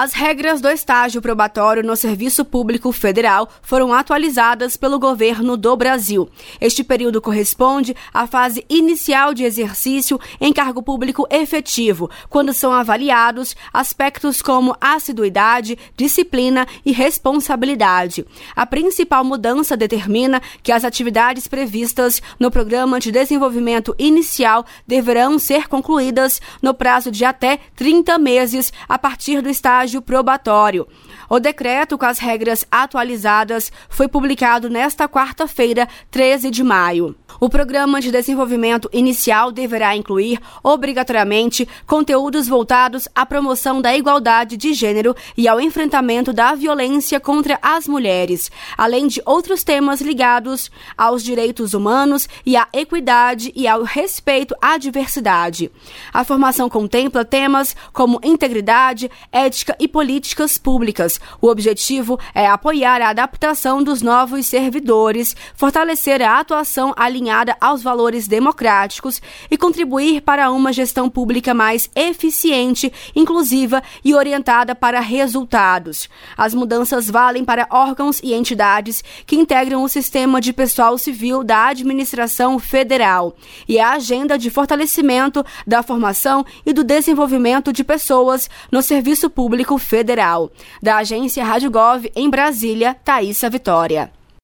As regras do estágio probatório no Serviço Público Federal foram atualizadas pelo governo do Brasil. Este período corresponde à fase inicial de exercício em cargo público efetivo, quando são avaliados aspectos como assiduidade, disciplina e responsabilidade. A principal mudança determina que as atividades previstas no Programa de Desenvolvimento Inicial deverão ser concluídas no prazo de até 30 meses a partir do estágio probatório. O decreto com as regras atualizadas foi publicado nesta quarta-feira, 13 de maio. O Programa de Desenvolvimento Inicial deverá incluir, obrigatoriamente, conteúdos voltados à promoção da igualdade de gênero e ao enfrentamento da violência contra as mulheres, além de outros temas ligados aos direitos humanos e à equidade e ao respeito à diversidade. A formação contempla temas como integridade, ética e políticas públicas. O objetivo é apoiar a adaptação dos novos servidores, fortalecer a atuação alinhada aos valores democráticos e contribuir para uma gestão pública mais eficiente, inclusiva e orientada para resultados. As mudanças valem para órgãos e entidades que integram o sistema de pessoal civil da administração federal e a agenda de fortalecimento da formação e do desenvolvimento de pessoas no Serviço Público Federal. Da agência Rádio Gov, em Brasília, Thaísa Vitória.